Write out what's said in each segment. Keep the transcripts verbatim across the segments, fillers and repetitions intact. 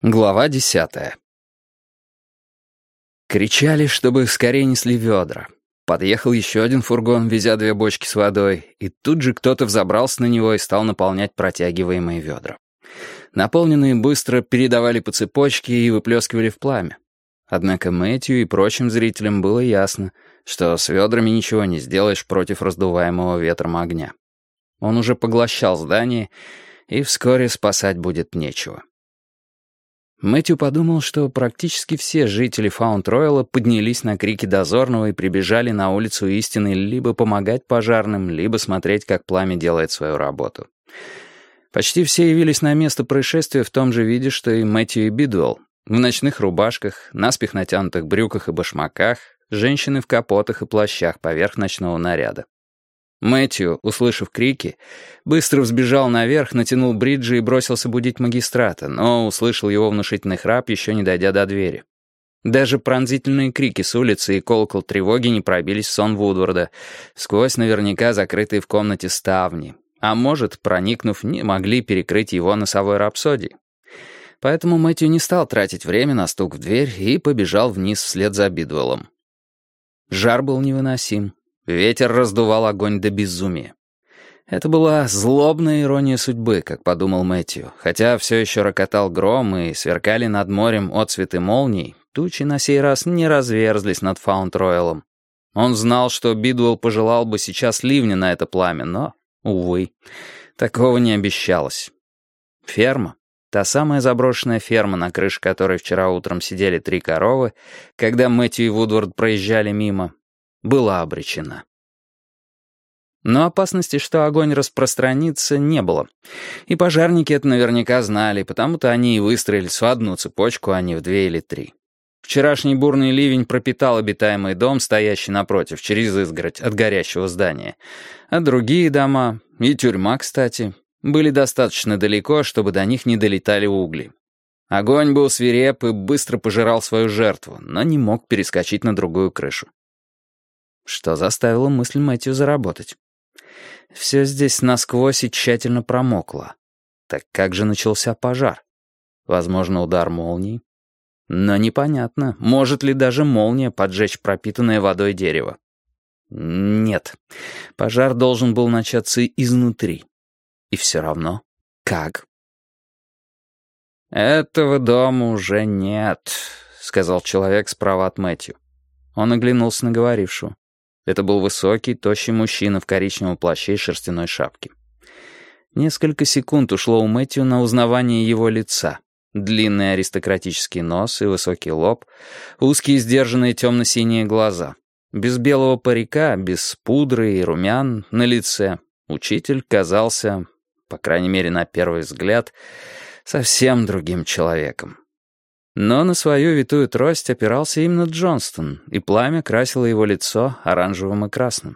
Глава десятая. Кричали, чтобы скорее несли ведра. Подъехал еще один фургон, везя две бочки с водой, и тут же кто-то взобрался на него и стал наполнять протягиваемые ведра. Наполненные быстро передавали по цепочке и выплескивали в пламя. Однако Мэтью и прочим зрителям было ясно, что с ведрами ничего не сделаешь против раздуваемого ветром огня. Он уже поглощал здание, и вскоре спасать будет нечего. Мэтью подумал, что практически все жители Фаунд-Ройла поднялись на крики дозорного и прибежали на улицу Истины либо помогать пожарным, либо смотреть, как пламя делает свою работу. Почти все явились на место происшествия в том же виде, что и Мэтью и Бидуэлл. В ночных рубашках, наспех натянутых брюках и башмаках, женщины в капотах и плащах поверх ночного наряда. Мэтью, услышав крики, быстро взбежал наверх, натянул бриджи и бросился будить магистрата, но услышал его внушительный храп, еще не дойдя до двери. Даже пронзительные крики с улицы и колокол тревоги не пробились в сон Вудварда, сквозь наверняка закрытые в комнате ставни, а может, проникнув, не могли перекрыть его носовой рапсодией. Поэтому Мэтью не стал тратить время на стук в дверь и побежал вниз вслед за Бидуэллом. Жар был невыносим. Ветер раздувал огонь до безумия. Это была злобная ирония судьбы, как подумал Мэтью. Хотя все еще рокотал гром и сверкали над морем отцветы молний, тучи на сей раз не разверзлись над Фаунд-Ройлом. Он знал, что Бидуэлл пожелал бы сейчас ливня на это пламя, но, увы, такого не обещалось. Ферма, та самая заброшенная ферма, на крыше которой вчера утром сидели три коровы, когда Мэтью и Вудвард проезжали мимо, была обречена. Но опасности, что огонь распространится, не было. И пожарники это наверняка знали, потому-то они и выстроились в одну цепочку, а не в две или три. Вчерашний бурный ливень пропитал обитаемый дом, стоящий напротив, через изгородь от горящего здания. А другие дома, и тюрьма, кстати, были достаточно далеко, чтобы до них не долетали угли. Огонь был свиреп и быстро пожирал свою жертву, но не мог перескочить на другую крышу. Что заставило мысль Мэтью заработать. Все здесь насквозь и тщательно промокло. Так как же начался пожар? Возможно, удар молнии? Но непонятно, может ли даже молния поджечь пропитанное водой дерево. Нет, пожар должен был начаться изнутри. И все равно, как? «Этого дома уже нет», — сказал человек справа от Мэтью. Он оглянулся на говорившего. Это был высокий, тощий мужчина в коричневом плаще и шерстяной шапке. Несколько секунд ушло у Мэтью на узнавание его лица. Длинный аристократический нос и высокий лоб, узкие сдержанные темно-синие глаза. Без белого парика, без пудры и румян на лице учитель казался, по крайней мере на первый взгляд, совсем другим человеком. Но на свою витую трость опирался именно Джонстон, и пламя красило его лицо оранжевым и красным.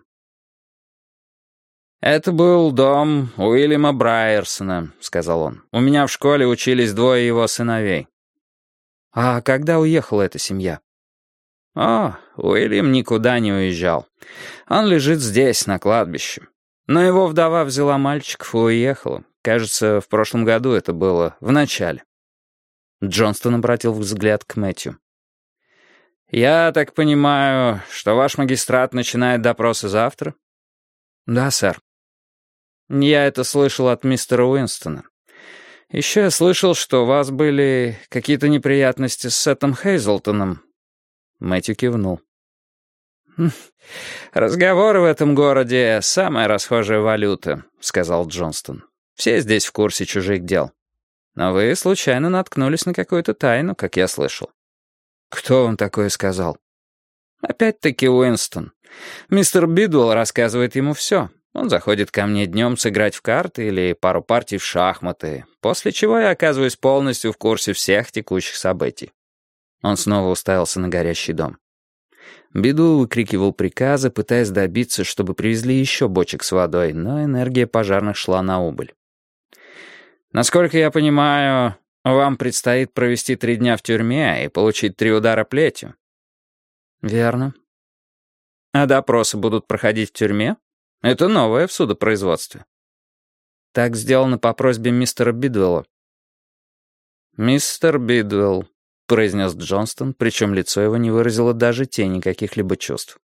«Это был дом Уильяма Брайерсона», — сказал он. «У меня в школе учились двое его сыновей». «А когда уехала эта семья?» «О, Уильям никуда не уезжал. Он лежит здесь, на кладбище. Но его вдова взяла мальчиков и уехала. Кажется, в прошлом году это было, в начале». Джонстон обратил взгляд к Мэтью. «Я так понимаю, что ваш магистрат начинает допросы завтра?» «Да, сэр». «Я это слышал от мистера Уинстона. Еще я слышал, что у вас были какие-то неприятности с Сетом Хейзлтоном». Мэтью кивнул. «Хм, «Разговоры в этом городе — самая расхожая валюта», — сказал Джонстон. «Все здесь в курсе чужих дел. Но вы случайно наткнулись на какую-то тайну, как я слышал». «Кто вам такое сказал?» «Опять-таки Уинстон. Мистер Бидуэлл рассказывает ему все. Он заходит ко мне днем сыграть в карты или пару партий в шахматы, после чего я оказываюсь полностью в курсе всех текущих событий». Он снова уставился на горящий дом. Бидуэлл выкрикивал приказы, пытаясь добиться, чтобы привезли еще бочек с водой, но энергия пожарных шла на убыль. «Насколько я понимаю, вам предстоит провести три дня в тюрьме и получить три удара плетью». «Верно». «А допросы будут проходить в тюрьме? Это новое в судопроизводстве». «Так сделано по просьбе мистера Бидуэлла». «Мистер Бидвелл», — произнес Джонстон, причем лицо его не выразило даже тени каких-либо чувств.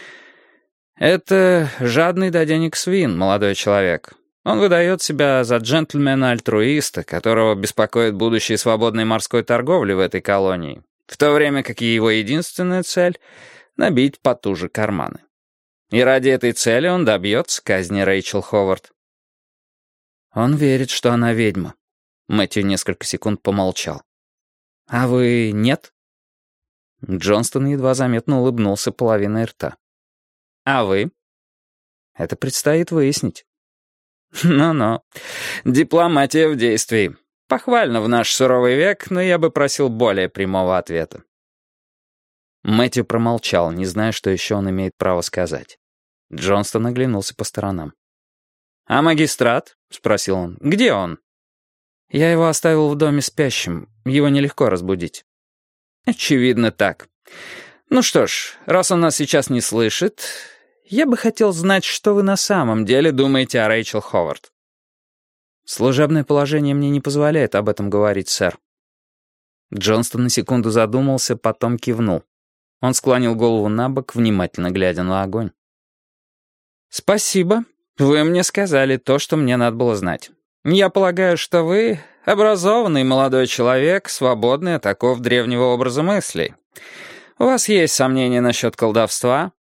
«Это жадный до денег свин, молодой человек. Он выдает себя за джентльмена-альтруиста, которого беспокоит будущее свободной морской торговли в этой колонии, в то время как его единственная цель — набить потуже карманы. И ради этой цели он добьется казни Рэйчел Ховард». «Он верит, что она ведьма». Мэтью несколько секунд помолчал. «А вы нет?» Джонстон едва заметно улыбнулся половиной рта. «А вы?» «Это предстоит выяснить». «Ну-ну, дипломатия в действии. Похвально в наш суровый век, но я бы просил более прямого ответа». Мэтью промолчал, не зная, что еще он имеет право сказать. Джонстон оглянулся по сторонам. «А магистрат?» — спросил он. «Где он?» «Я его оставил в доме спящим. Его нелегко разбудить». «Очевидно так. Ну что ж, раз он нас сейчас не слышит, я бы хотел знать, что вы на самом деле думаете о Рэйчел Ховард». «Служебное положение мне не позволяет об этом говорить, сэр». Джонстон на секунду задумался, потом кивнул. Он склонил голову на бок, внимательно глядя на огонь. «Спасибо. Вы мне сказали то, что мне надо было знать. Я полагаю, что вы образованный молодой человек, свободный от оков древнего образа мыслей. У вас есть сомнения насчет колдовства?»